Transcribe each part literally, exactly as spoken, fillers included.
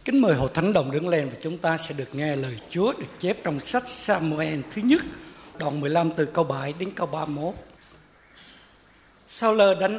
Kính mời Hội Thánh đồng đứng lên và chúng ta sẽ được nghe lời Chúa được chép trong sách Sa-mu-el thứ nhất, đoạn mười lăm từ câu bảy đến câu ba mươi mốt. Sa-u-lơ đánh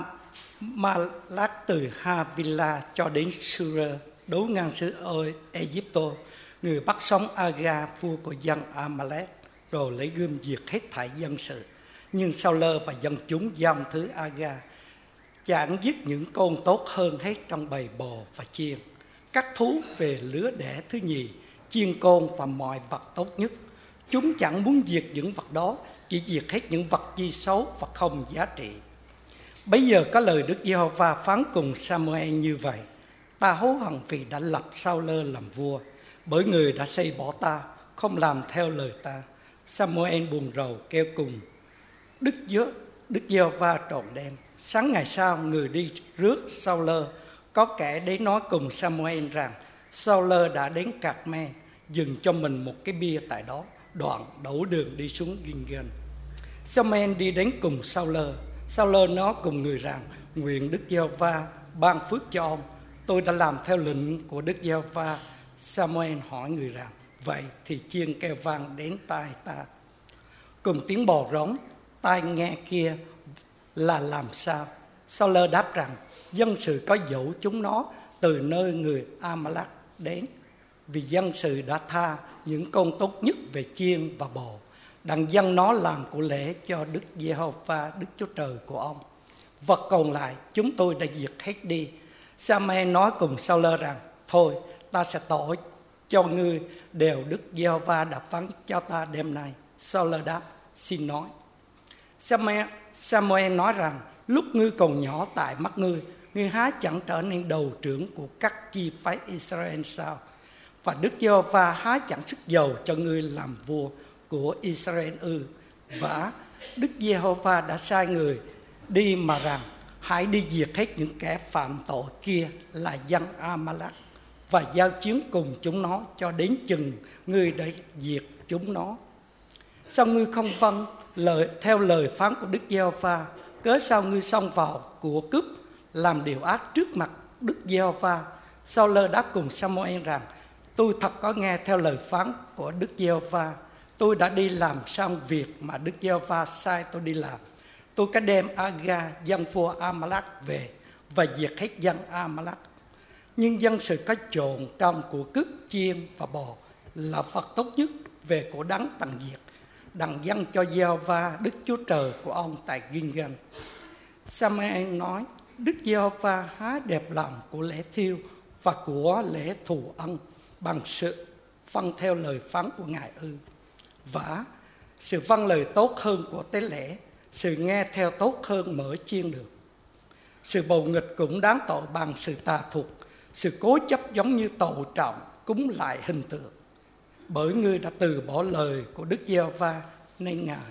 A-ma-lác từ Ha-vi-la cho đến Su-rơ, đấu ngang xứ Ê-díp-tô. Người bắt sống A-ga, vua của dân A-ma-lác, rồi lấy gươm diệt hết thảy dân sự. Nhưng Sa-u-lơ và dân chúng giam thứ A-ga, chẳng giết những con tốt hơn hết trong bầy bò và chiên, các thú về lứa đẻ thứ nhì, chiên con và mọi vật tốt nhất. Chúng chẳng muốn diệt những vật đó, chỉ diệt hết những vật chi xấu và không giá trị. Bây giờ có lời Đức Giê-hô-va phán cùng Sa-mu-el như vậy: Ta hối hận vì đã lập Sa-u-lơ làm vua, bởi người đã xây bỏ ta, không làm theo lời ta. Sa-mu-el buồn rầu kêu cùng Đức Giê Đức Giê-hô-va trọn đêm. Sáng ngày sau, người đi rước Sa-u-lơ. Có kẻ đến nói cùng Sa-mu-el rằng Sa-u-lơ đã đến Cạc-me, dừng cho mình một cái bia tại đó, đoạn đổ đường đi xuống Gin-gân. Sa-mu-el đi đến cùng Sa-u-lơ. Sa-u-lơ nói cùng người rằng: Nguyện Đức Giê-hô-va ban phước cho ông. Tôi đã làm theo lệnh của Đức Giê-hô-va. Sa-mu-el hỏi người rằng: Vậy thì chiên kêu vang đến tai ta, cùng tiếng bò rống tai nghe kia là làm sao? Sa-u-lơ đáp rằng: Dân sự có dỗ chúng nó từ nơi người A-ma-lác đến, vì dân sự đã tha những con tốt nhất về chiên và bò, đặng dân nó làm của lễ cho Đức Giê-hô-va Đức Chúa Trời của ông. Vật còn lại chúng tôi đã diệt hết đi. Sa-mu-el nói cùng Sa-u-lơ rằng: Thôi, ta sẽ tỏ cho ngươi điều Đức Giê-hô-va đã phán cho ta đêm nay. Sa-u-lơ đáp: Xin nói. Sa-mu-el nói rằng: Lúc ngươi còn nhỏ tại mắt ngươi, ngươi há chẳng trở nên đầu trưởng của các chi phái Israel sao? Và Đức Giê-hô-va há chẳng sức dầu cho ngươi làm vua của Israel ư? Và Đức Giê-hô-va đã sai người đi mà rằng: Hãy đi diệt hết những kẻ phạm tội kia là dân A-ma-lác, và giao chiến cùng chúng nó cho đến chừng ngươi đã diệt chúng nó. Sao ngươi không vâng lời theo lời phán của Đức Giê-hô-va? Cớ sao ngươi xông vào của cướp, làm điều ác trước mặt Đức Giê-hô-va? Sa-u-lơ đáp cùng Sa-mu-el rằng: Tôi thật có nghe theo lời phán của Đức Giê-hô-va. Tôi đã đi làm xong việc mà Đức Giê-hô-va sai tôi đi làm. Tôi có đem A-ga, dân vua A-ma-lác về và diệt hết dân A-ma-lác. Nhưng dân sự có trộn trong của cướp, chiên và bò là vật tốt nhất về của đấng tận diệt, đặng dâng cho Giê-hô-va Đức Chúa Trời của ông tại Gin-gân. Sa-mu-el nói: Đức Giê-hô-va há đẹp lòng của lễ thiêu và của lễ thù ân bằng sự vâng theo lời phán của Ngài ư? Và sự vâng lời tốt hơn của tế lễ, sự nghe theo tốt hơn mỡ chiên được. Sự bầu nghịch cũng đáng tội bằng sự tà thuật, sự cố chấp giống như tội trọng cúng lại hình tượng. Bởi ngươi đã từ bỏ lời của Đức Giê-hô-va, nên Ngài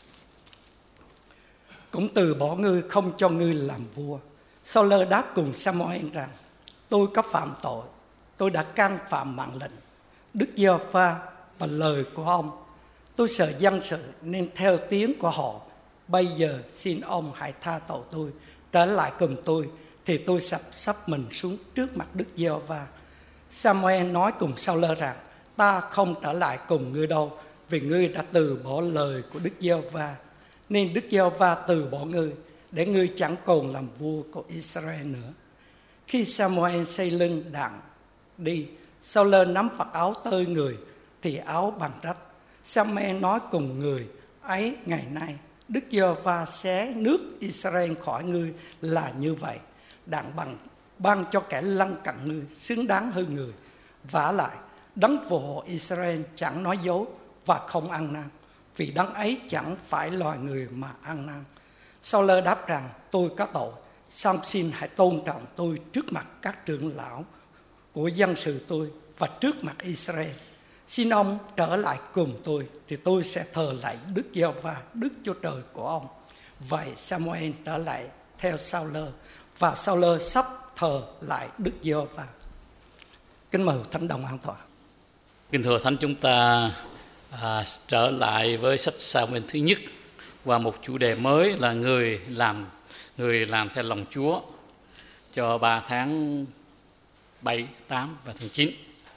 cũng từ bỏ ngươi, không cho ngươi làm vua. Sa-u-lơ đáp cùng Sa-mu-el rằng: Tôi có phạm tội, tôi đã can phạm mạng lệnh Đức Giê-hô-va và lời của ông. Tôi sợ dân sự nên theo tiếng của họ. Bây giờ xin ông hãy tha tội tôi, trở lại cùng tôi, thì tôi sắp sắp mình xuống trước mặt Đức Giê-hô-va. Sa-mu-el nói cùng Sa-u-lơ rằng: Ta không trở lại cùng ngươi đâu, vì ngươi đã từ bỏ lời của Đức Giê-hô-va, nên Đức Giê-hô-va từ bỏ ngươi, để ngươi chẳng còn làm vua của Israel nữa. Khi Sa-mu-el xây lưng đặng đi, Sa-u-lơ nắm vạt áo tơi người, thì áo bằng rách. Sa-mu-el nói cùng người ấy: Ngày nay Đức Giê-hô-va xé nước Israel khỏi ngươi là như vậy, đặng bằng ban cho kẻ lân cận ngươi xứng đáng hơn người. Vả lại, đấng phù hộ Israel chẳng nói dối và không ăn năn, vì đấng ấy chẳng phải loài người mà ăn năn. Sa-u-lơ đáp rằng: Tôi có tội, song xin hãy tôn trọng tôi trước mặt các trưởng lão của dân sự tôi và trước mặt Israel. Xin ông trở lại cùng tôi, thì tôi sẽ thờ lại Đức Giê-hô-va Đức Chúa Trời của ông. Vậy Sa-mu-el trở lại theo Sa-u-lơ, và Sa-u-lơ sắp thờ lại Đức Giê-hô-va. Kính mời Thánh đồng an tọa. Kính thưa Thánh, chúng ta à, trở lại với sách Sa-mu-el thứ nhất qua một chủ đề mới là người làm người làm theo lòng Chúa. Cho ba tháng bảy, tám và tháng chín.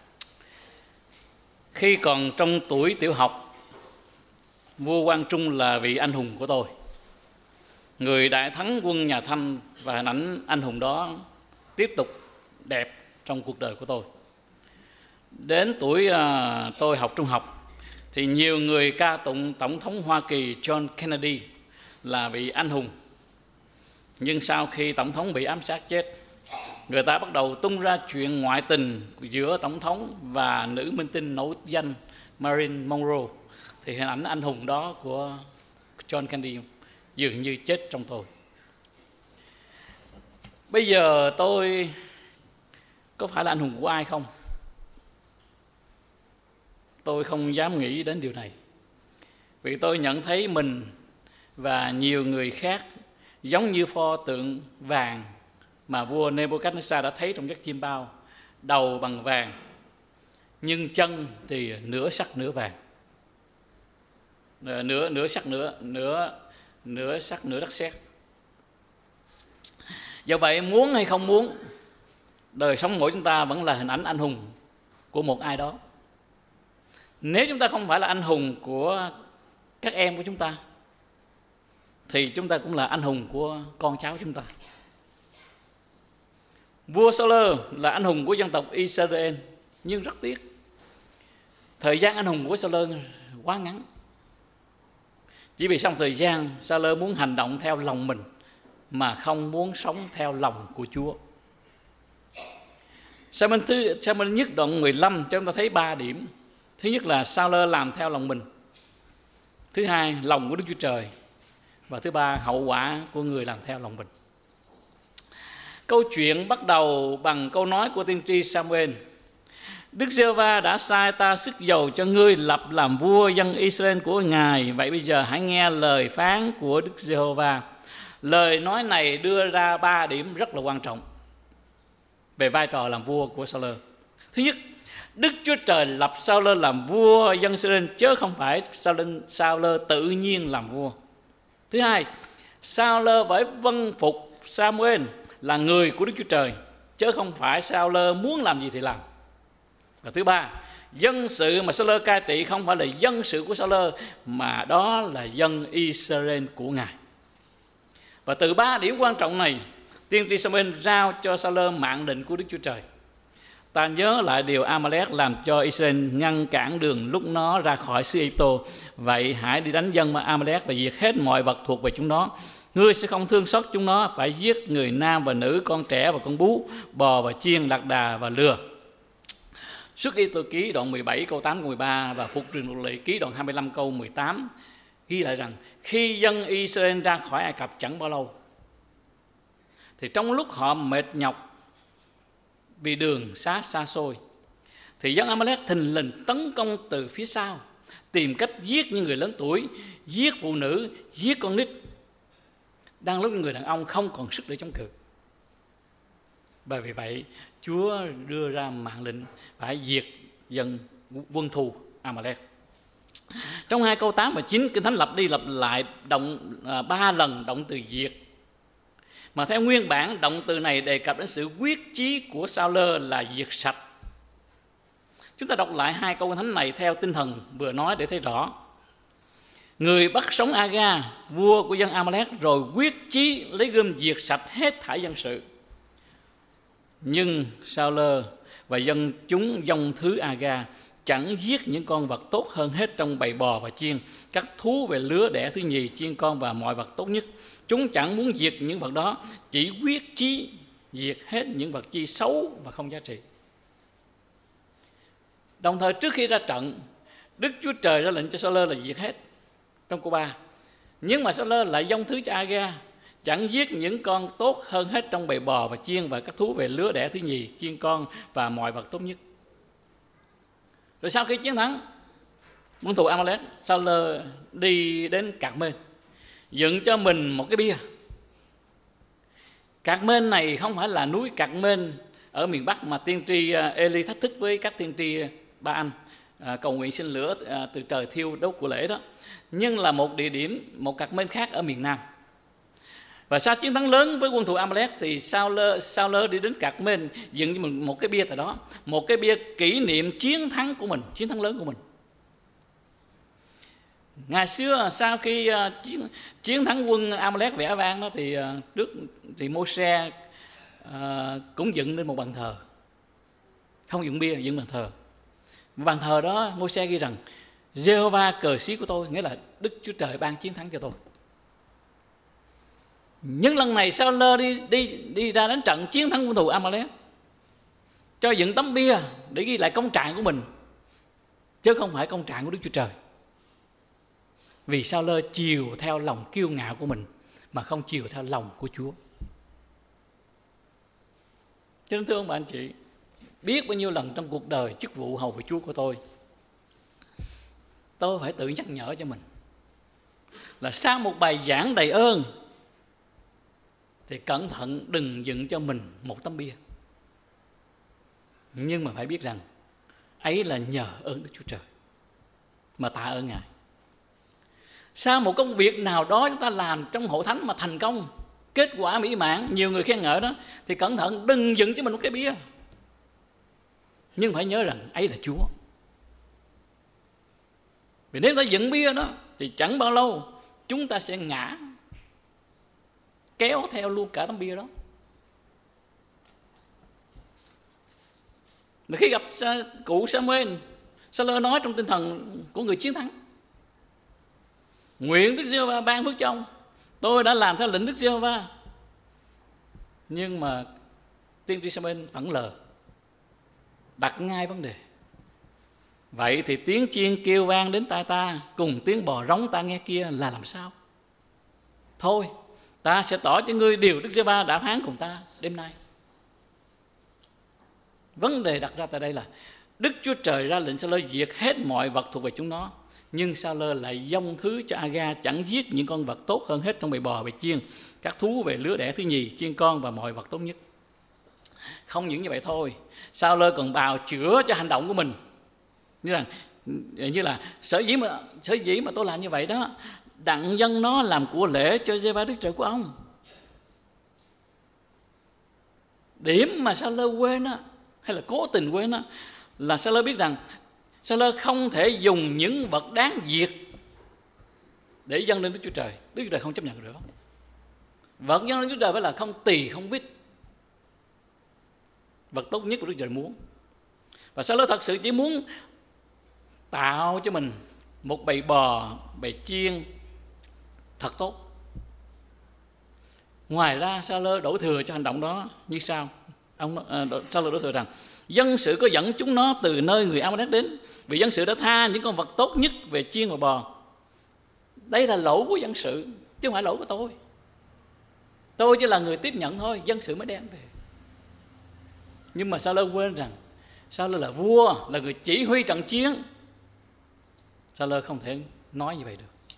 Khi còn trong tuổi tiểu học, vua Quang Trung là vị anh hùng của tôi, người đại thắng quân nhà Thanh, và hình ảnh anh hùng đó tiếp tục đẹp trong cuộc đời của tôi. Đến tuổi uh, tôi học trung học thì nhiều người ca tụng Tổng thống Hoa Kỳ John Kennedy là vị anh hùng. Nhưng sau khi Tổng thống bị ám sát chết, người ta bắt đầu tung ra chuyện ngoại tình giữa Tổng thống và nữ minh tinh nổi danh Marilyn Monroe. Thì hình ảnh anh hùng đó của John Kennedy dường như chết trong tôi. Bây giờ tôi có phải là anh hùng của ai không? Tôi không dám nghĩ đến điều này, vì tôi nhận thấy mình và nhiều người khác giống như pho tượng vàng mà vua Nebuchadnezzar đã thấy trong giấc chiêm bao, đầu bằng vàng nhưng chân thì nửa sắt nửa vàng, nửa nửa sắt nửa nửa nửa sắt nửa đất sét. Do vậy, muốn hay không muốn, đời sống mỗi chúng ta vẫn là hình ảnh anh hùng của một ai đó. Nếu chúng ta không phải là anh hùng của các em của chúng ta, thì chúng ta cũng là anh hùng của con cháu chúng ta. Vua Sa-lơ là anh hùng của dân tộc Israel, nhưng rất tiếc, thời gian anh hùng của Sa-lơ quá ngắn. Chỉ vì trong thời gian, Sa-lơ muốn hành động theo lòng mình mà không muốn sống theo lòng của Chúa. Sa-môn thứ Sa-môn nhất đoạn mười lăm cho chúng ta thấy ba điểm. Thứ nhất là Sa-lơ làm theo lòng mình. Thứ hai, lòng của Đức Chúa Trời. Và thứ ba, hậu quả của người làm theo lòng mình. Câu chuyện bắt đầu bằng câu nói của tiên tri Sa-muel: Đức Giê-hô-va đã sai ta sức dầu cho ngươi lập làm vua dân Israel của Ngài. Vậy bây giờ hãy nghe lời phán của Đức Giê-hô-va. Lời nói này đưa ra ba điểm rất là quan trọng về vai trò làm vua của Sa-lơ. Thứ nhất, Đức Chúa Trời lập Sa-lơ làm vua dân Israel, chứ không phải Sa-lơ tự nhiên làm vua. Thứ hai, Sa-lơ phải vâng phục Sa-muel là người của Đức Chúa Trời, chứ không phải Sa-lơ muốn làm gì thì làm. Và thứ ba, dân sự mà Sa-lơ cai trị không phải là dân sự của Sa-lơ, mà đó là dân Israel của Ngài. Và từ ba điểm quan trọng này, tiên tri Sa-muel giao cho Sa-lơ mạng lệnh của Đức Chúa Trời. Ta nhớ lại điều A-ma-lét làm cho Israel ngăn cản đường lúc nó ra khỏi xứ Ai-cập. Vậy hãy đi đánh dân A-ma-lét và diệt hết mọi vật thuộc về chúng nó. Ngươi sẽ không thương xót chúng nó, phải giết người nam và nữ, con trẻ và con bú, bò và chiên, lạc đà và lừa. Xuất Ê-tô ký đoạn mười bảy câu tám câu mười ba và Phục truyền luật lệ ký đoạn hai mươi lăm câu mười tám ghi lại rằng khi dân Israel ra khỏi Ai Cập chẳng bao lâu, thì trong lúc họ mệt nhọc vì đường xá xa xôi, thì dân A-ma-lét thình lình tấn công từ phía sau, tìm cách giết những người lớn tuổi, giết phụ nữ, giết con nít, đang lúc người đàn ông không còn sức để chống cự. Và vì vậy Chúa đưa ra mạng lệnh phải diệt dân quân thù A-ma-lét. Trong hai câu tám và chín, Kinh Thánh lặp đi lặp lại động à, ba lần động từ diệt. Mà theo nguyên bản, động từ này đề cập đến sự quyết chí của Sa-lơ là diệt sạch. Chúng ta đọc lại hai câu thánh này theo tinh thần vừa nói để thấy rõ. Người bắt sống A-ga, vua của dân A-ma-lét, rồi quyết chí lấy gươm diệt sạch hết thảy dân sự. Nhưng Sa-lơ và dân chúng dòng thứ A-ga chẳng giết những con vật tốt hơn hết trong bầy bò và chiên, các thú về lứa đẻ thứ nhì, chiên con và mọi vật tốt nhất. Chúng chẳng muốn diệt những vật đó, chỉ quyết chí diệt hết những vật chi xấu và không giá trị. Đồng thời trước khi ra trận, Đức Chúa Trời ra lệnh cho Sa-lơ là diệt hết trong câu ba. Nhưng mà Sa-lơ lại dâng thứ cho A-ga, chẳng giết những con tốt hơn hết trong bầy bò và chiên và các thú về lứa đẻ thứ nhì, chiên con và mọi vật tốt nhất. Rồi sau khi chiến thắng quân thù A-ma-lét, Sa-lơ đi đến Cạc-mên, dựng cho mình một cái bia. Cạc-mên này không phải là núi Cạc-mên ở miền Bắc mà tiên tri Ê-li thách thức với các tiên tri Ba-anh à, cầu nguyện xin lửa à, từ trời thiêu đốt của lễ đó, nhưng là một địa điểm, một Cạc-mên khác ở miền Nam. Và sau chiến thắng lớn với quân thù Amalek thì Sao-lơ, Sao-lơ đi đến Cạc-mên dựng một, một cái bia tại đó, một cái bia kỷ niệm chiến thắng của mình, chiến thắng lớn của mình. Ngày xưa sau khi uh, chiến, chiến thắng quân Amalek vẻ vang đó thì uh, trước thì Mô-se uh, cũng dựng lên một bàn thờ, không dựng bia, dựng bàn thờ. Bàn thờ đó Mô-se ghi rằng Giê-hô-va cờ xí của tôi, nghĩa là Đức Chúa Trời ban chiến thắng cho tôi. Nhưng lần này Sao-lơ đi đi đi ra đánh trận chiến thắng quân thù Amalek, cho dựng tấm bia để ghi lại công trạng của mình, chứ không phải công trạng của Đức Chúa Trời. Vì Sao-lơ chiều theo lòng kiêu ngạo của mình mà không chiều theo lòng của Chúa. Cho nên thưa ông bà anh chị, biết bao nhiêu lần trong cuộc đời chức vụ hầu việc Chúa của tôi, tôi phải tự nhắc nhở cho mình là sau một bài giảng đầy ơn thì cẩn thận đừng dựng cho mình một tấm bia. Nhưng mà phải biết rằng ấy là nhờ ơn Đức Chúa Trời mà tạ ơn Ngài. Sau một công việc nào đó chúng ta làm trong hội thánh mà thành công, kết quả mỹ mãn, nhiều người khen ngợi đó, thì cẩn thận đừng dựng cho mình một cái bia. Nhưng phải nhớ rằng ấy là Chúa. Vì nếu ta dựng bia đó thì chẳng bao lâu chúng ta sẽ ngã, kéo theo luôn cả tấm bia đó. Mà khi gặp cụ Sa-muên, Sa-lơ nói trong tinh thần của người chiến thắng: nguyện Đức Giê-hô-va ban phước cho ông, tôi đã làm theo lệnh Đức Giê-hô-va. Nhưng mà tiên tri Sa-muên phẫn lờ, đặt ngay vấn đề: vậy thì tiếng chiên kêu vang đến tai ta, cùng tiếng bò rống ta nghe kia là làm sao? Thôi, ta sẽ tỏ cho ngươi điều Đức Giê-hô-va đã phán cùng ta đêm nay. Vấn đề đặt ra tại đây là Đức Chúa Trời ra lệnh Sa-lơ diệt hết mọi vật thuộc về chúng nó, nhưng Sa-lơ lại dâng thứ cho A-ga chẳng giết những con vật tốt hơn hết trong bầy bò, bầy chiên, các thú về lứa đẻ thứ nhì, chiên con và mọi vật tốt nhất. Không những như vậy thôi, Sa-lơ còn bào chữa cho hành động của mình, như là như là sở dĩ mà sở dĩ mà tôi làm như vậy đó, đặng dâng nó làm của lễ cho Giê-hô-va Đức Trời của ông. Điểm mà Sa-lơ quên á, hay là cố tình quên á, là Sa-lơ biết rằng Sa-lơ không thể dùng những vật đáng diệt để dâng lên Đức Chúa Trời. Đức Chúa Trời không chấp nhận được. Vật dâng lên Đức Chúa Trời phải là không tỳ không vít, vật tốt nhất của Đức Chúa Trời muốn. Và Sa-lơ thật sự chỉ muốn tạo cho mình một bầy bò, bầy chiên thật tốt. Ngoài ra Sa-lơ đổ thừa cho hành động đó như sau. Ông uh, Sa-lơ đổ thừa rằng dân sự có dẫn chúng nó từ nơi người Amalek đến, vì dân sự đã tha những con vật tốt nhất về chiên và bò. Đây là lỗi của dân sự, chứ không phải lỗi của tôi. Tôi chỉ là người tiếp nhận thôi, dân sự mới đem về. Nhưng mà Sa-lơ quên rằng Sa-lơ là vua, là người chỉ huy trận chiến. Sa-lơ không thể nói như vậy được.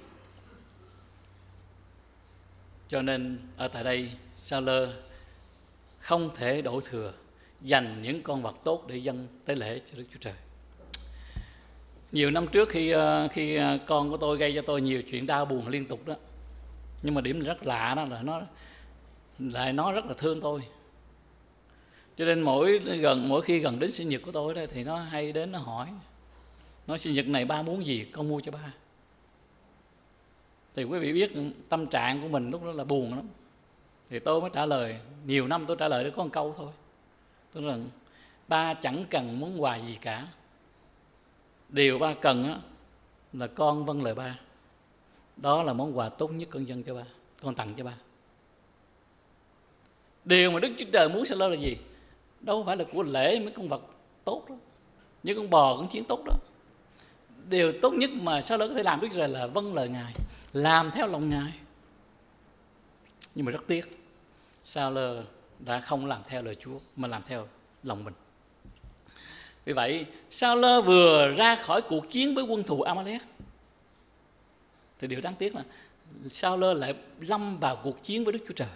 Cho nên ở tại đây Sa-lơ không thể đổ thừa dành những con vật tốt để dâng tế lễ cho Đức Chúa Trời. Nhiều năm trước khi khi con của tôi gây cho tôi nhiều chuyện đau buồn liên tục đó, nhưng mà điểm rất lạ đó là nó lại nó rất là thương tôi. Cho nên mỗi gần mỗi khi gần đến sinh nhật của tôi đó, thì nó hay đến nó hỏi, nói sinh nhật này ba muốn gì con mua cho ba. Thì quý vị biết tâm trạng của mình lúc đó là buồn lắm. Thì tôi mới trả lời, nhiều năm tôi trả lời có một câu thôi. Tôi nói rằng ba chẳng cần món quà gì cả. Điều ba cần á, là con vâng lời ba. Đó là món quà tốt nhất con dâng cho ba, con tặng cho ba. Điều mà Đức Chúa Trời muốn Sa-lơ là gì? Đâu phải là của lễ mấy con vật tốt đó, những con bò, con chiên tốt đó. Điều tốt nhất mà Sa-lơ có thể làm Đức Chúa Trời là vâng lời Ngài, làm theo lòng Ngài. Nhưng mà rất tiếc, Sa-lơ đã không làm theo lời Chúa mà làm theo lòng mình. Vì vậy, Sa-lơ vừa ra khỏi cuộc chiến với quân thù Amalek, thì điều đáng tiếc là Sa-lơ lại lâm vào cuộc chiến với Đức Chúa Trời.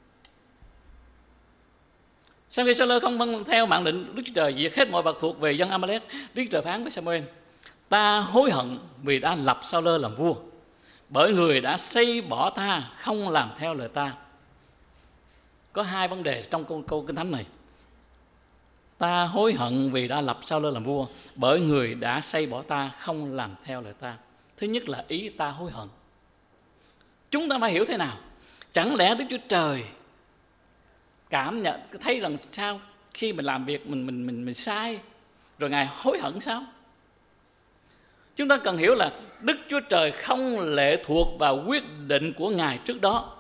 Sau khi Sa-lơ không vâng theo mạng lệnh Đức Chúa Trời diệt hết mọi vật thuộc về dân Amalek, Đức Chúa Trời phán với Sa-muên: ta hối hận vì đã lập Sa-lơ làm vua, bởi người đã xây bỏ ta, không làm theo lời ta. Có hai vấn đề trong câu, câu Kinh Thánh này. Ta hối hận vì đã lập Sa-lơ làm vua, bởi người đã xây bỏ ta, không làm theo lời ta. Thứ nhất là ý ta hối hận. Chúng ta phải hiểu thế nào? Chẳng lẽ Đức Chúa Trời cảm nhận thấy rằng sao khi mình làm việc mình mình mình mình sai rồi Ngài hối hận sao? Chúng ta cần hiểu là Đức Chúa Trời không lệ thuộc vào quyết định của Ngài trước đó,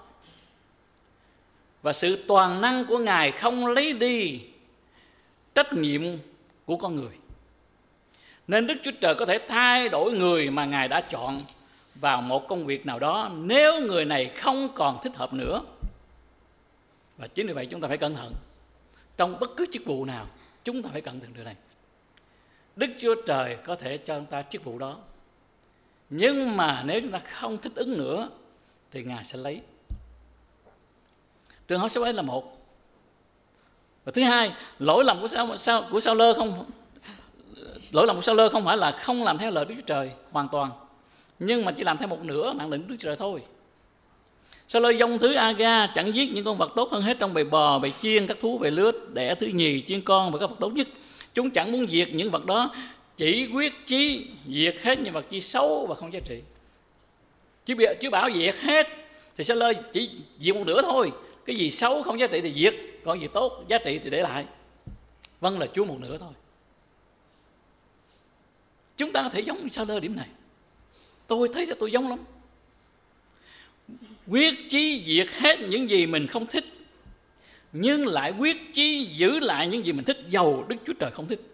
và sự toàn năng của Ngài không lấy đi trách nhiệm của con người. Nên Đức Chúa Trời có thể thay đổi người mà Ngài đã chọn vào một công việc nào đó nếu người này không còn thích hợp nữa. Và chính vì vậy chúng ta phải cẩn thận. Trong bất cứ chức vụ nào, chúng ta phải cẩn thận điều này. Đức Chúa Trời có thể cho chúng ta chức vụ đó, nhưng mà nếu chúng ta không thích ứng nữa thì Ngài sẽ lấy. Trường hợp số ấy là một. Và thứ hai, lỗi lầm của Sao, Sao, của Sa-lơ không lỗi lầm của Sa-lơ không phải là không làm theo lời Đức Chúa Trời hoàn toàn, nhưng mà chỉ làm theo một nửa mạng lệnh Đức Chúa Trời thôi. Sa-lơ dông thứ Aga chẳng giết những con vật tốt hơn hết trong bầy bò, bầy chiên, các thú về lứa đẻ thứ nhì, chiên con và các vật tốt nhất. Chúng chẳng muốn diệt những vật đó, chỉ quyết chí diệt hết những vật chi xấu và không giá trị. Chứ, chứ bảo diệt hết thì Sa-lơ chỉ diệt một nửa thôi. Cái gì xấu không giá trị thì diệt, còn gì tốt giá trị thì để lại. Vâng là Chúa một nửa thôi. Chúng ta có thể giống Sa-lơ điểm này. Tôi thấy là tôi giống lắm. Quyết chí diệt hết những gì mình không thích, nhưng lại quyết chí giữ lại những gì mình thích, dầu Đức Chúa Trời không thích.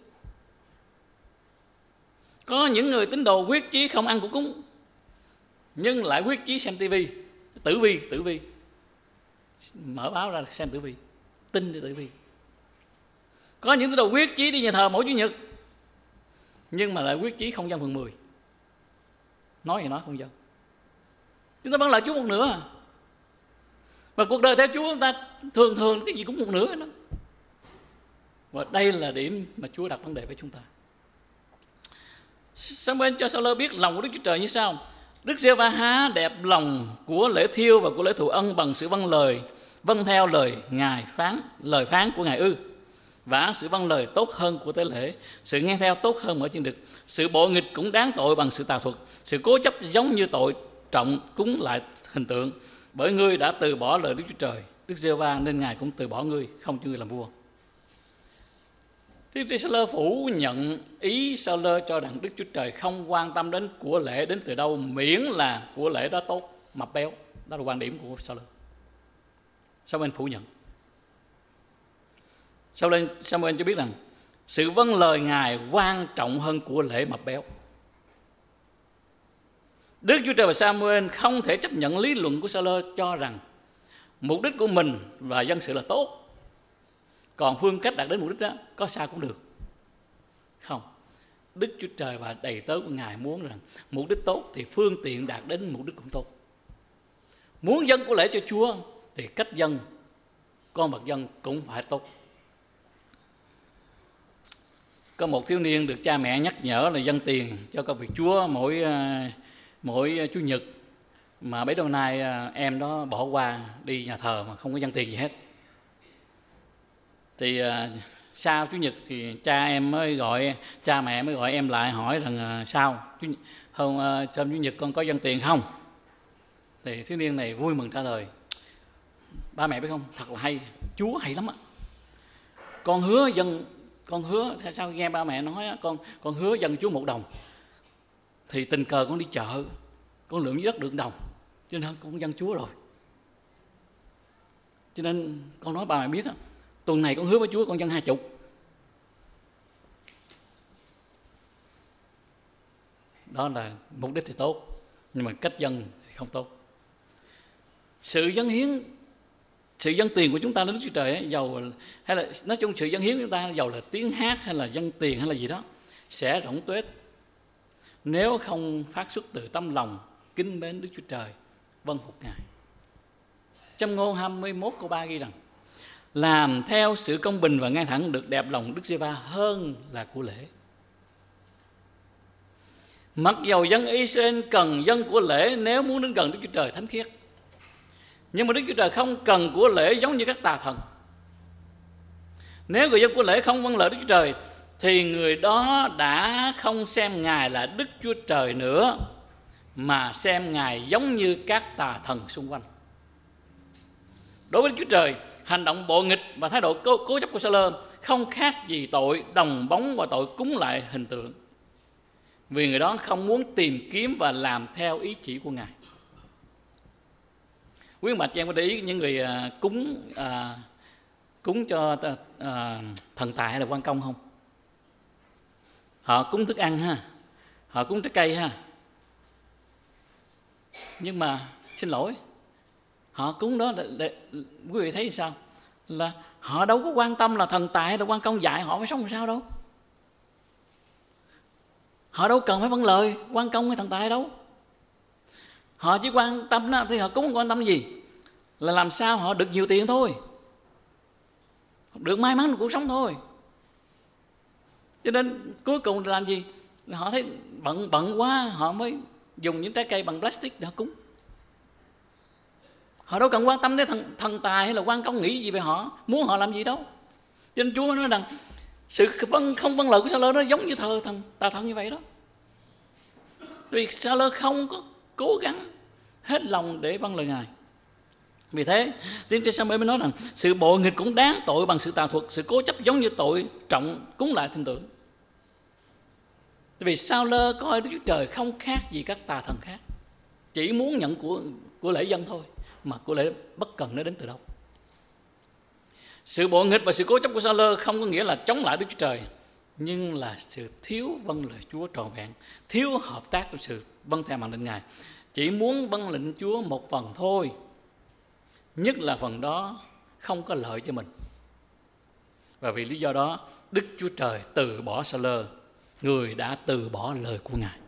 Có những người tín đồ quyết chí không ăn của cúng, nhưng lại quyết chí xem tivi, tử vi, tử vi. Mở báo ra xem tử vi, tin đi tử vi. Có những tín đồ quyết chí đi nhà thờ mỗi Chủ nhật, nhưng mà lại quyết chí không dâng phần mười. Nói thì nói không dâng. Chúng ta vẫn là Chúa một nửa. Và cuộc đời theo Chúa chúng ta thường thường cái gì cũng một nửa đó. Và đây là điểm mà Chúa đặt vấn đề với chúng ta. Sa-muel cho Sa-lơ biết lòng của Đức Chúa Trời như sau. Đức giê-hô-va há đẹp lòng của lễ thiêu và của lễ thụ ân bằng sự vâng lời, vâng theo lời Ngài phán, lời phán của Ngài ư. Và sự vâng lời tốt hơn của tế lễ, sự nghe theo tốt hơn mỗi chiên đực. Sự bội nghịch cũng đáng tội bằng sự tà thuật, sự cố chấp giống như tội trọng cúng lại hình tượng. Bởi ngươi đã từ bỏ lời Đức Chúa Trời, Đức giê-hô-va, nên Ngài cũng từ bỏ ngươi, không cho ngươi làm vua. Tiếp theo Sa-lơ phủ nhận ý Sa-lơ cho rằng Đức Chúa Trời không quan tâm đến của lễ đến từ đâu, miễn là của lễ đó tốt, mập béo. Đó là quan điểm của Sa-lơ. Sa-muel phủ nhận. Sa-muel cho biết rằng sự vâng lời Ngài quan trọng hơn của lễ mập béo. Đức Chúa Trời và Sa-muel không thể chấp nhận lý luận của Sa-lơ cho rằng mục đích của mình và dân sự là tốt, còn phương cách đạt đến mục đích đó có sao cũng được. Không. Đức Chúa Trời và đầy tớ của Ngài muốn rằng mục đích tốt thì phương tiện đạt đến mục đích cũng tốt. Muốn dâng của lễ cho Chúa thì cách dâng con vật dâng cũng phải tốt. Có một thiếu niên được cha mẹ nhắc nhở là dâng tiền cho công việc Chúa mỗi mỗi Chủ nhật, mà bấy lâu nay em đó bỏ qua đi nhà thờ mà không có dâng tiền gì hết. Thì sau Chủ nhật thì cha em mới gọi cha mẹ mới gọi em lại hỏi rằng sao hôm trong Chủ nhật con có dâng tiền không? Thì thiếu niên này vui mừng trả lời: ba mẹ biết không, thật là hay, Chúa hay lắm ạ. Con hứa dâng con hứa sao nghe ba mẹ nói con con hứa dâng Chúa một đồng, thì tình cờ con đi chợ con lượm dưới đất được đồng, cho nên con dâng Chúa rồi. Cho nên con nói ba mẹ biết á, tuần này con hứa với Chúa con dâng hai chục. Đó là mục đích thì tốt, nhưng mà cách dâng thì không tốt. Sự dâng hiến, sự dâng tiền của chúng ta đến Đức Chúa Trời ấy, giàu hay là nói chung sự dâng hiến của chúng ta giàu là tiếng hát hay là dâng tiền hay là gì đó sẽ rỗng tuếch nếu không phát xuất từ tâm lòng kính mến Đức Chúa Trời, vâng phục Ngài. Châm ngôn hai mươi mốt câu ba ghi rằng: làm theo sự công bình và ngay thẳng được đẹp lòng Đức giê-hô-va hơn là của lễ. Mặc dầu dân Israel cần dân của lễ nếu muốn đến gần Đức Chúa Trời thánh khiết, nhưng mà Đức Chúa Trời không cần của lễ giống như các tà thần. Nếu người dân của lễ không vâng lời Đức Chúa Trời thì người đó đã không xem Ngài là Đức Chúa Trời nữa, mà xem Ngài giống như các tà thần xung quanh. Đối với Đức Chúa Trời, hành động bội nghịch và thái độ cố, cố chấp của Sa-lơ không khác gì tội đồng bóng và tội cúng lại hình tượng, vì người đó không muốn tìm kiếm và làm theo ý chỉ của Ngài. Quý ông bà chị em có để ý những người à, cúng à, cúng cho à, thần tài hay là quan công không? Họ cúng thức ăn ha, họ cúng trái cây ha, nhưng mà xin lỗi, họ cúng đó là, là, quý vị thấy sao? Là họ đâu có quan tâm là thần tài hay là quan công dạy họ phải sống làm sao đâu. Họ đâu cần phải vâng lời quan công hay thần tài đâu. Họ chỉ quan tâm đó, thì họ cúng quan tâm gì? Là làm sao họ được nhiều tiền thôi, được may mắn cuộc sống thôi. Cho nên cuối cùng là làm gì? Họ thấy bận bận quá, họ mới dùng những trái cây bằng plastic để họ cúng. Họ đâu cần quan tâm đến thần, thần tài hay là quan công nghĩ gì về họ, muốn họ làm gì đâu. Cho nên Chúa mới nói rằng sự vâng, không vâng lời của Sa-lơ nó giống như thờ thần, tà thần như vậy đó. Vì Sa-lơ không có cố gắng hết lòng để vâng lời Ngài. Vì thế tiên tri Sa-muel mới nói rằng sự bội nghịch cũng đáng tội bằng sự tà thuật, sự cố chấp giống như tội trọng cúng lại thần tượng. Vì Sa-lơ coi Đức Chúa Trời không khác gì các tà thần khác, chỉ muốn nhận của, của lễ dân thôi, mà của lễ bất cần nó đến từ đâu. Sự bội nghịch và sự cố chấp của Sa-lơ không có nghĩa là chống lại Đức Chúa Trời, nhưng là sự thiếu vâng lời Chúa trọn vẹn, thiếu hợp tác trong sự vâng theo mạng lệnh Ngài, chỉ muốn vâng lệnh Chúa một phần thôi, nhất là phần đó không có lợi cho mình. Và vì lý do đó Đức Chúa Trời từ bỏ Sa-lơ, người đã từ bỏ lời của Ngài.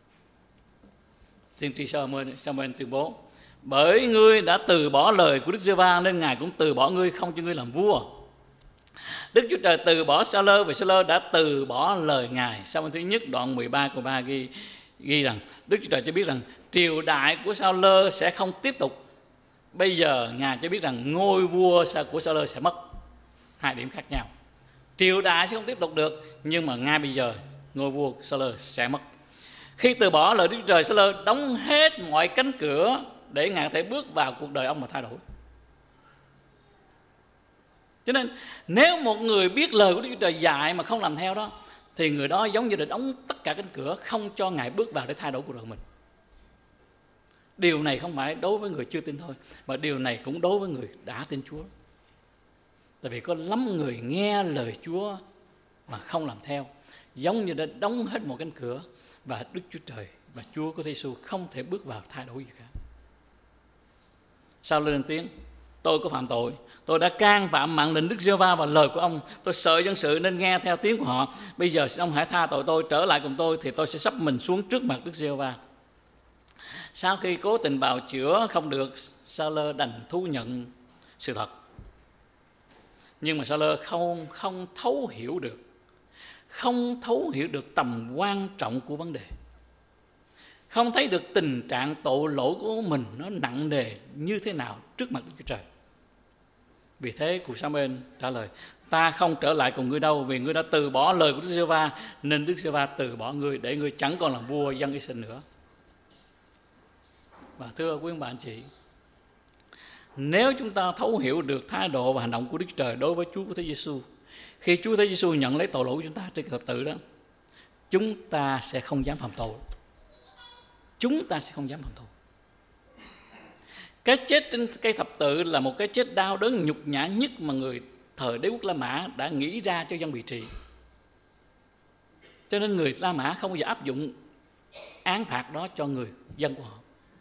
Tiên tri Sa-muel tuyên bố: bởi ngươi đã từ bỏ lời của Đức Giê-hô-va nên Ngài cũng từ bỏ ngươi, không cho ngươi làm vua. Đức Chúa Trời từ bỏ Sa-lơ vì Sa-lơ đã từ bỏ lời Ngài. Sa-muel thứ nhất đoạn mười ba câu ba ghi, ghi rằng Đức Chúa Trời cho biết rằng triều đại của Sa-lơ sẽ không tiếp tục. Bây giờ Ngài cho biết rằng ngôi vua của Sa-lơ sẽ mất. Hai điểm khác nhau. Triều đại sẽ không tiếp tục được, nhưng mà ngay bây giờ ngôi vua Sa-lơ sẽ mất. Khi từ bỏ lời Đức Chúa Trời, Sa-lơ đóng hết mọi cánh cửa để Ngài có thể bước vào cuộc đời ông mà thay đổi. Cho nên nếu một người biết lời của Đức Chúa Trời dạy mà không làm theo đó, thì người đó giống như là đóng tất cả cánh cửa, không cho Ngài bước vào để thay đổi cuộc đời mình. Điều này không phải đối với người chưa tin thôi, mà điều này cũng đối với người đã tin Chúa. Tại vì có lắm người nghe lời Chúa mà không làm theo, giống như đã đóng hết một cánh cửa, và Đức Chúa Trời và Chúa của Giê-xu không thể bước vào thay đổi gì cả. Sao lên tiếng: tôi có phạm tội, tôi đã can phạm mạng lệnh Đức Giê-hô-va và lời của ông, tôi sợ dân sự nên nghe theo tiếng của họ. Bây giờ ông hãy tha tội tôi, trở lại cùng tôi, thì tôi sẽ sắp mình xuống trước mặt Đức Giê-hô-va. Sau khi cố tình bào chữa không được, Sa-lơ đành thú nhận sự thật. Nhưng mà Sa-lơ không, không thấu hiểu được, không thấu hiểu được tầm quan trọng của vấn đề, không thấy được tình trạng tội lỗi của mình nó nặng nề như thế nào trước mặt Đức Chúa Trời. Vì thế cụ Sa-muel trả lời: ta không trở lại cùng ngươi đâu, vì ngươi đã từ bỏ lời của Đức Giê-hô-va, nên Đức Giê-hô-va từ bỏ ngươi để ngươi chẳng còn làm vua dân Israel nữa. Và thưa quý ông bà anh chị, nếu chúng ta thấu hiểu được thái độ và hành động của Đức Chúa Trời đối với Chúa của Thế Giê-xu, khi Chúa Thế Giê-xu nhận lấy tội lỗi của chúng ta trên thập tự đó, chúng ta sẽ không dám phạm tội. Chúng ta sẽ không dám phạm tội. Cái chết trên cây thập tự là một cái chết đau đớn nhục nhã nhất mà người thời đế quốc La Mã đã nghĩ ra cho dân bị trị. Cho nên người La Mã không bao giờ áp dụng án phạt đó cho người dân của họ.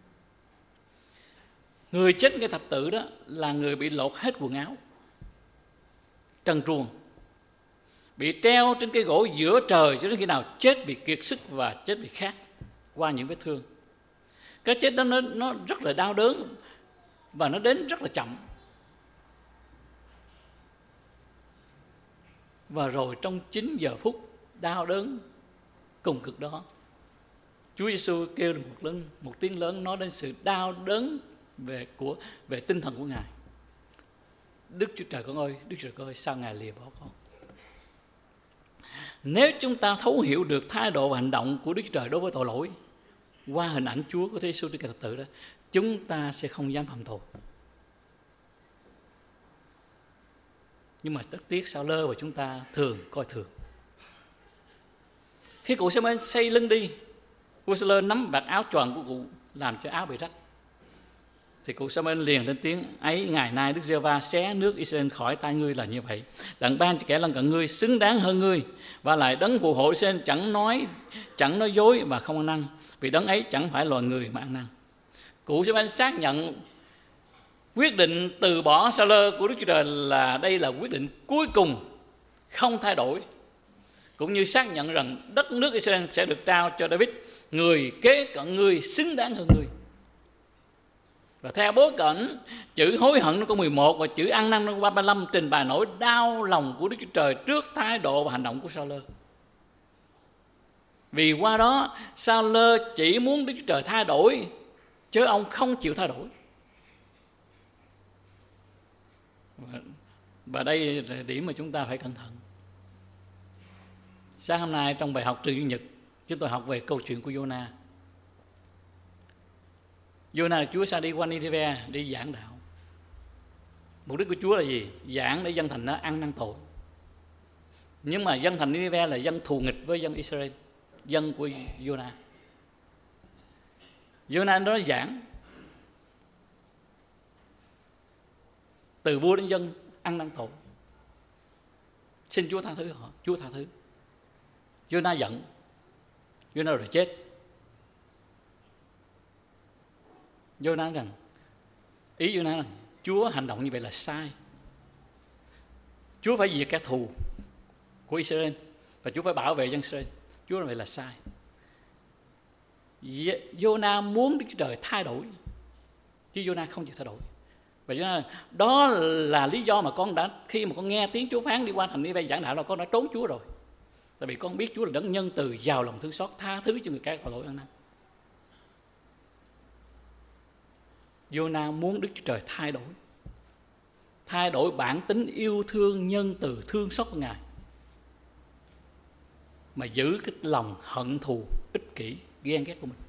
Người chết trên cây thập tự đó là người bị lột hết quần áo, trần truồng, bị treo trên cây gỗ giữa trời cho đến khi nào chết bị kiệt sức và chết bị khát qua những vết thương. Cái chết đó nó, nó rất là đau đớn và nó đến rất là chậm. Và rồi trong chín giờ phút đau đớn cùng cực đó, Chúa Giêsu kêu một lớn một tiếng lớn, nói đến sự đau đớn về của về tinh thần của Ngài. Đức Chúa Trời con ơi, Đức Chúa Trời con ơi, sao Ngài lìa bỏ con? Nếu chúng ta thấu hiểu được thái độ và hành động của Đức Chúa Trời đối với tội lỗi qua hình ảnh Chúa của Chúa Giêsu trên cây thập tự đó, chúng ta sẽ không dám phạm tội. Nhưng mà tất tiếc Sa-lơ và chúng ta thường coi thường. Khi cụ Sa-mê-la xây lưng đi, vua Sa-lơ nắm vạt áo choàng của cụ làm cho áo bị rách, thì cụ Sa-mê-la liền lên tiếng: ấy ngày nay Đức Giê-hô-va xé nước Israel khỏi tay ngươi là như vậy, đặng ban cho kẻ lân cận ngươi xứng đáng hơn ngươi, và lại đấng phù hộ Israel chẳng nói chẳng nói dối và không ăn năn, vì đấng ấy chẳng phải loài người mà ăn năn. Cụ Sa-mê-la xác nhận quyết định từ bỏ Sa-lơ của Đức Chúa Trời là đây là quyết định cuối cùng, không thay đổi, cũng như xác nhận rằng đất nước Israel sẽ được trao cho David, người kế cận ngươi xứng đáng hơn ngươi. Và theo bối cảnh, chữ hối hận nó có mười một và chữ ăn năn nó có ba mươi lăm trình bày nỗi đau lòng của Đức Chúa Trời trước thái độ và hành động của Sa-lơ. Vì qua đó Sa-lơ chỉ muốn Đức Chúa Trời thay đổi, chứ ông không chịu thay đổi. Và, và đây là điểm mà chúng ta phải cẩn thận. Sáng hôm nay trong bài học trường Chủ nhật, chúng tôi học về câu chuyện của Giô-na. Giô-na là Chúa sai đi qua Ni-nê-ve đi giảng đạo. Mục đích của Chúa là gì? Giảng để dân thành nó ăn năn tội. Nhưng mà dân thành Ni-nê-ve là dân thù nghịch với dân Israel, dân của Giô-na. Giô-na đó giảng từ vua đến dân ăn năn tội, xin Chúa tha thứ họ, Chúa tha thứ. Giô-na giận, Giô-na rồi chết. Giô-na rằng ý Giô-na rằng Chúa hành động như vậy là sai. Chúa phải diệt kẻ thù của Israel và Chúa phải bảo vệ dân Israel. Chúa làm vậy là sai. Giô-na muốn Đức Chúa Trời thay đổi, chứ Giô-na không chịu thay đổi. Và cho nên đó là lý do mà con đã khi mà con nghe tiếng Chúa phán đi qua thành Ni-ve giảng đạo là con đã trốn Chúa rồi. Tại vì con biết Chúa là đấng nhân từ, giàu lòng thương xót, tha thứ cho người khác tội lỗi ăn năn. Giô-na muốn Đức Chúa Trời thay đổi, thay đổi bản tính yêu thương, nhân từ, thương xót của Ngài, mà giữ cái lòng hận thù, ích kỷ, ghen ghét của mình.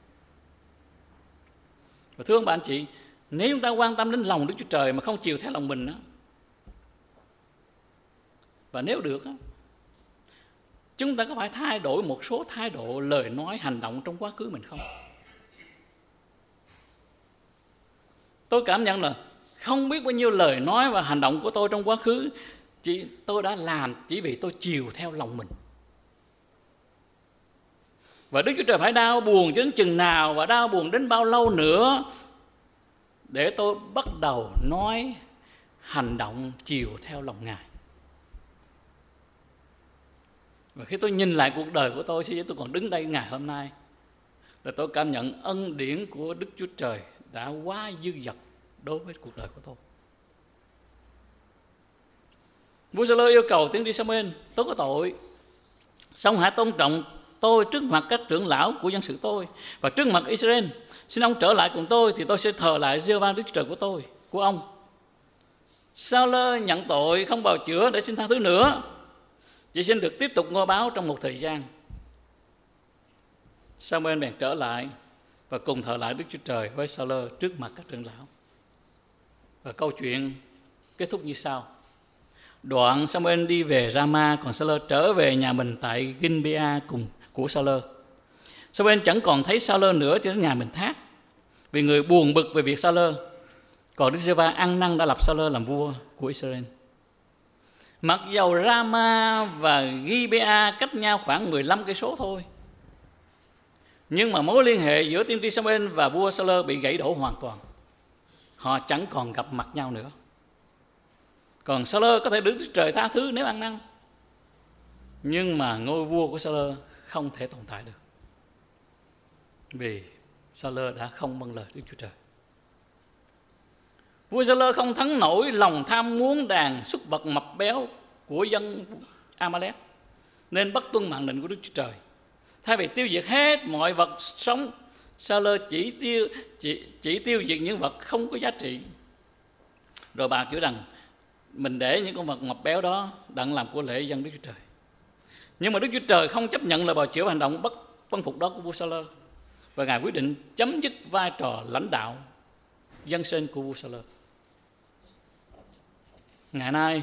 Và thưa ông bà anh chị, nếu chúng ta quan tâm đến lòng Đức Chúa Trời mà không chiều theo lòng mình đó, và nếu được đó, chúng ta có phải thay đổi một số thái độ, lời nói, hành động trong quá khứ mình không? Tôi cảm nhận là không biết bao nhiêu lời nói và hành động của tôi trong quá khứ chỉ tôi đã làm chỉ vì tôi chiều theo lòng mình. Và Đức Chúa Trời phải đau buồn cho đến chừng nào và đau buồn đến bao lâu nữa để tôi bắt đầu nói, hành động chiều theo lòng Ngài. Và khi tôi nhìn lại cuộc đời của tôi, khi tôi còn đứng đây ngày hôm nay, là tôi cảm nhận ân điển của Đức Chúa Trời đã quá dư dật đối với cuộc đời của tôi. Vua Sa-lơ yêu cầu tiên tri Sa-muel: tôi có tội, song hãy tôn trọng tôi trước mặt các trưởng lão của dân sự tôi và trước mặt Israel. Xin ông trở lại cùng tôi thì tôi sẽ thờ lại Giê-hô-va Đức Chúa Trời của tôi, của ông. Sa-lơ nhận tội, không bào chữa để xin tha thứ nữa, chỉ xin được tiếp tục ngôi báo trong một thời gian. Sa-muel bèn trở lại và cùng thờ lại Đức Chúa Trời với Sa-lơ trước mặt các trưởng lão. Và câu chuyện kết thúc như sau. Đoạn Sa-muel đi về Rama, còn Sa-lơ trở về nhà mình tại Gin-bea cùng của Sa-lơ. Sa-muel chẳng còn thấy Sa-lơ nữa cho đến ngày mình thác, vì người buồn bực về việc Sa-lơ. Còn Đức Giê-hô-va ăn năn đã lập Sa-lơ làm vua của Israel. Mặc dầu Rama và Ghi-bea cách nhau khoảng mười lăm cây số thôi, nhưng mà mối liên hệ giữa tiên tri Sa-muel và vua Sa-lơ bị gãy đổ hoàn toàn. Họ chẳng còn gặp mặt nhau nữa. Còn Sa-lơ có thể được Đức Trời tha thứ nếu ăn năn, nhưng mà ngôi vua của Sa-lơ không thể tồn tại được, vì Sa-lơ đã không vâng lời Đức Chúa Trời. Vua Sa-lơ không thắng nổi lòng tham muốn đàn súc vật mập béo của dân A-ma-lét, nên bất tuân mạng lệnh của Đức Chúa Trời. Thay vì tiêu diệt hết mọi vật sống, Sa-lơ chỉ tiêu chỉ, chỉ tiêu diệt những vật không có giá trị. Rồi bà chữa rằng mình để những con vật mập béo đó đặng làm của lễ dân Đức Chúa Trời. Nhưng mà Đức Chúa Trời không chấp nhận lời bào chữa và hành động bất vâng phục đó của vua Sa-lơ, và Ngài quyết định chấm dứt vai trò lãnh đạo dân sinh của vua Sa-lơ. Ngày nay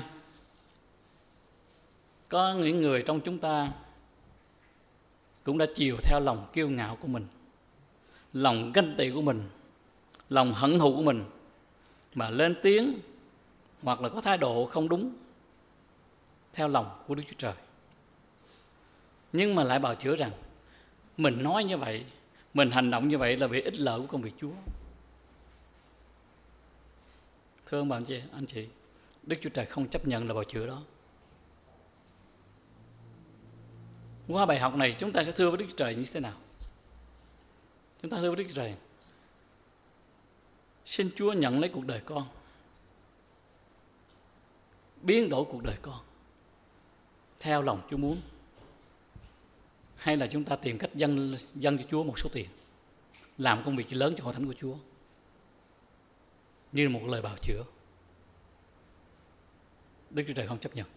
có những người trong chúng ta cũng đã chiều theo lòng kiêu ngạo của mình, lòng ganh tị của mình, lòng hận thù của mình, mà lên tiếng hoặc là có thái độ không đúng theo lòng của Đức Chúa Trời. Nhưng mà lại bào chữa rằng mình nói như vậy, mình hành động như vậy là vì ích lợi của công việc Chúa. Thưa ông bà anh chị, anh chị, Đức Chúa Trời không chấp nhận lời bào chữa đó. Qua bài học này chúng ta sẽ thưa với Đức Chúa Trời như thế nào? Chúng ta thưa với Đức Chúa Trời: xin Chúa nhận lấy cuộc đời con, biến đổi cuộc đời con theo lòng Chúa muốn. Hay là chúng ta tìm cách dâng, dâng cho Chúa một số tiền, làm công việc lớn cho hội thánh của Chúa, như một lời bào chữa. Đức Chúa Trời không chấp nhận.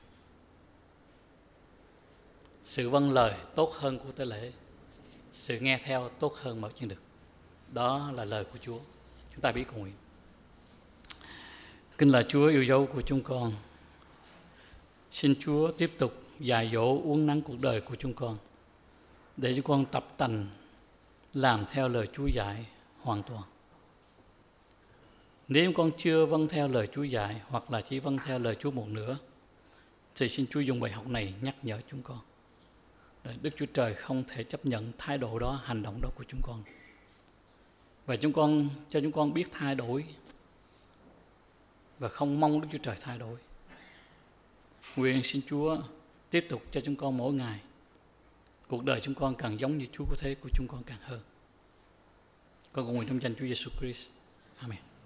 Sự vâng lời tốt hơn của tế lễ, sự nghe theo tốt hơn mở chiên đực. Đó là lời của Chúa. Chúng ta biết cầu nguyện. Kính là Chúa yêu dấu của chúng con, xin Chúa tiếp tục dạy dỗ uốn nắn cuộc đời của chúng con, để chúng con tập tành làm theo lời Chúa dạy hoàn toàn. Nếu con chưa vâng theo lời Chúa dạy, hoặc là chỉ vâng theo lời Chúa một nửa, thì xin Chúa dùng bài học này nhắc nhở chúng con. Đức Chúa Trời không thể chấp nhận thái độ đó, hành động đó của chúng con. Và chúng con cho chúng con biết thay đổi, và không mong Đức Chúa Trời thay đổi. Nguyện xin Chúa tiếp tục cho chúng con mỗi ngày cuộc đời chúng con càng giống như Chúa có thế của chúng con càng hơn. Con cầu nguyện trong danh Chúa Giêsu Christ. Amen.